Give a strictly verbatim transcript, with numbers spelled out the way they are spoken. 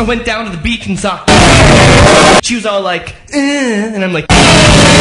I went down to the beach and saw. She was all like, eh, and I'm like.